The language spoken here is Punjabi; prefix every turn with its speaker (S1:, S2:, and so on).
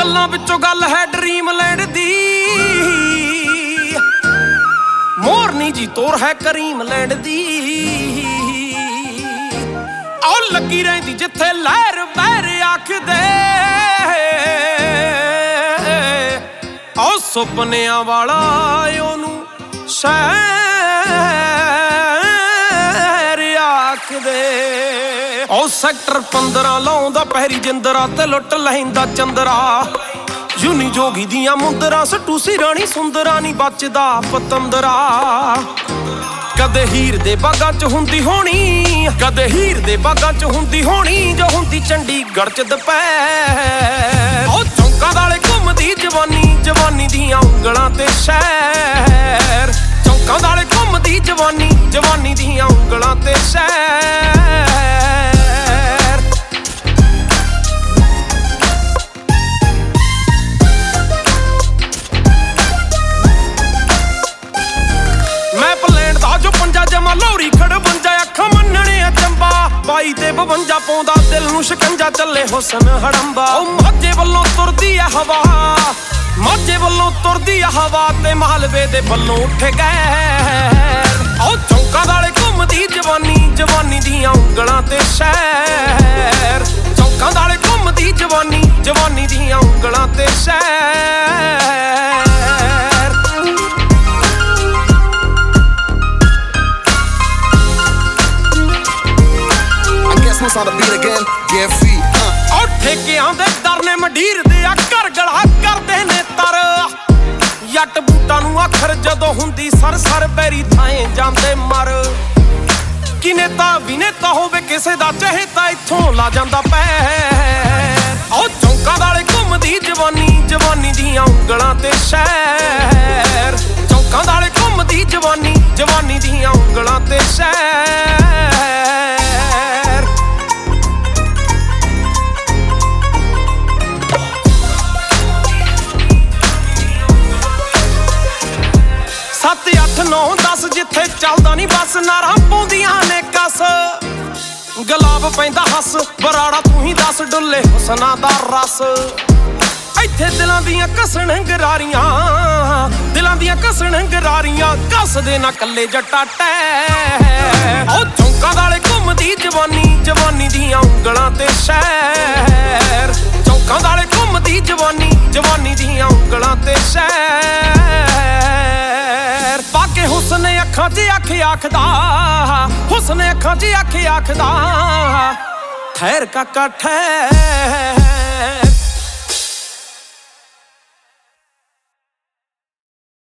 S1: ਗੱਲਾਂ ਵਿੱਚੋਂ ਗੱਲ ਹੈ ਡ੍ਰੀਮਲੈਂਡ ਦੀ। ਮੋਰਨੀ ਜੀ ਤੋਰ ਹੈ ਕਰੀਮਲੈਂਡ ਦੀ। ਉਹ ਲੱਗੀ ਰਹਿੰਦੀ ਜਿੱਥੇ ਲਹਿਰ ਬਹਿਰ ਆਖਦੇ। ਉਹ ਸੁਪਨਿਆਂ ਵਾਲਾ ਉਹਨੂੰ ਸ਼ਹਿਰ ਆਖਦੇ। ਉਹ ਸੈਕਟਰ 15 ਲਾਉਂਦਾ ਪਹਿਰੀ ਜਿੰਦਰਾ ਤੇ ਲੁੱਟ ਲੈਂਦਾ ਚੰਦਰਾ। ਯੂਨੀ ਜੋਗੀ ਦੀਆਂ ਮੁੰਦਰਾਂ ਸਟੂਸੀ ਰਾਣੀ ਸੁੰਦਰਾ ਨੀ ਬਚਦਾ ਪਤੰਦਰਾ। ਕਦੇ ਹੀਰ ਦੇ ਬਾਗਾਂ ਚ ਹੁੰਦੀ ਹੋਣੀ, ਕਦੇ ਹੀਰ ਦੇ ਬਾਗਾਂ ਚ ਹੁੰਦੀ ਹੋਣੀ ਜੋ ਹੁੰਦੀ ਚੰਡੀਗੜ੍ਹ ਚ ਦੁਪਹਿਰ। ਉਹ ਚੌਂਕਾਂ ਵਾਲੇ ਘੁੰਮਦੀ ਜਵਾਨੀ, ਜਵਾਨੀ ਦੀਆਂ ਉਂਗਲਾਂ ਤੇ ਸ਼ਹਿਰ। ਚੌਂਕਾਂ ਵਾਲੇ ਘੁੰਮਦੀ ਜਵਾਨੀ, ਜਵਾਨੀ ਦੀਆਂ ਉਂਗਲਾਂ ਤੇ ਸ਼ਹਿਰ। ਜਮਾ ਲੋਰੀ ਖੜਵੰਜਾ ਅੱਖਾਂ ਮੰਨਣੇ ਅਚੰਬਾ। 22 ਤੇ 52 ਪਾਉਂਦਾ ਦਿਲ ਨੂੰ ਸ਼ਿਕੰਜਾ ਚੱਲੇ ਹੁਸਨ ਹੜੰਬਾ। ਉਹ ਮਾਝੇ ਵੱਲੋਂ ਤੁਰਦੀ ਆ ਹਵਾ, ਮਾਝੇ ਵੱਲੋਂ ਤੁਰਦੀ ਆ ਹਵਾ ਤੇ ਮਾਲਵੇ ਦੇ ਵੱਲੋਂ ਉੱਠ ਗਏ। ਉਹ ਚੌਂਕਾਂ ਵਾਲੇ ਘੁੰਮਦੀ ਜਵਾਨੀ, ਜਵਾਨੀ ਦੀਆਂ ਉਂਗਲਾਂ ਤੇ ਸ਼ਹਿਰ। ਚੌਂਕਾਂ ਵਾਲੇ ਘੁੰਮਦੀ ਜਵਾਨੀ, ਜਵਾਨੀ ਦੀਆਂ ਉਂਗਲਾਂ ਤੇ ਸ਼ਹਿਰ। ਉਹ ਠੇਕਿਆਂ ਦੇ ਦਰ ਨੇ ਮੰਡੀਰ ਦੇ ਆ ਘਰ ਗਲਾ ਕਰਦੇ ਨੇ ਤਰ। ਜੱਟ ਬੂਟਾਂ ਨੂੰ ਆਖਰ ਜਦੋਂ ਹੁੰਦੀ ਸਰ ਸਰ ਬੈਰੀ ਥਾਂ ਜਾਂਦੇ ਮਰ। ਕਿ ਨੇਤਾ ਵੀ ਨੇਤਾ ਹੋਵੇ ਕਿਸੇ ਦਾ ਚਹੇਤਾ ਇੱਥੋਂ ਲਾ ਜਾਂਦਾ ਪੈਰ। ਉਹ ਚੌਂਕਾਂ ਵਾਲੇ ਘੁੰਮਦੀ ਜਵਾਨੀ, ਜਵਾਨੀ ਦੀਆਂ ਉਂਗਲਾਂ ਤੇ ਸ਼ਹਿਰ। ਚੌਂਕਾਂ ਵਾਲੇ ਘੁੰਮਦੀ ਜਵਾਨੀ, ਜਵਾਨੀ ਦੀਆਂ ਉਂਗਲਾਂ ਤੇ ਸ਼ਹਿਰ। ਸੱਤ 8 9 10 ਜਿੱਥੇ ਚੱਲਦਾ ਨੀ ਬੱਸ ਨਾਰਾਂ ਪਾਉਂਦੀਆਂ ਨੇ ਕੱਸ। ਗੁਲਾਬ ਪੈਂਦਾ ਹੱਸ ਬਰਾੜਾ ਤੂੰ ਹੀ ਦੱਸ ਡੁੱਲੇ ਹੁਸਨਾਂ ਦਾ ਰਸ। ਇੱਥੇ ਦਿਲਾਂ ਦੀਆਂ ਘਸਣ ਗਰਾਰੀਆਂ, ਦਿਲਾਂ ਦੀਆਂ ਘਸਣ ਗਰਾਰੀਆਂ ਕੱਸਦੇ ਨਾ ਕੱਲੇ ਜੱਟਾ ਟੈ। ਉਹ ਚੌਂਕਾਂ ਵਾਲੇ ਘੁੰਮਦੀ ਜਵਾਨੀ, ਜਵਾਨੀ ਦੀਆਂ ਉਂਗਲਾਂ ਤੇ ਸ਼ਹਿਰ। ਚੌਂਕਾਂ ਵਾਲੇ ਘੁੰਮਦੀ ਜਵਾਨੀ, ਜਵਾਨੀ ਦੀਆਂ ਉਂਗਲਾਂ ਤੇ ਸ਼ਹਿਰ। ਬਾਕੇ ਹੁਸਨ ਅੱਖਾਂ 'ਚ ਅੱਖ ਆਖਦਾ, ਹੁਸਨ ਅੱਖਾਂ 'ਚ ਅੱਖ ਆਖਦਾ ਠਹਿਰ ਕਾਕਾ ਠਹਿਰ।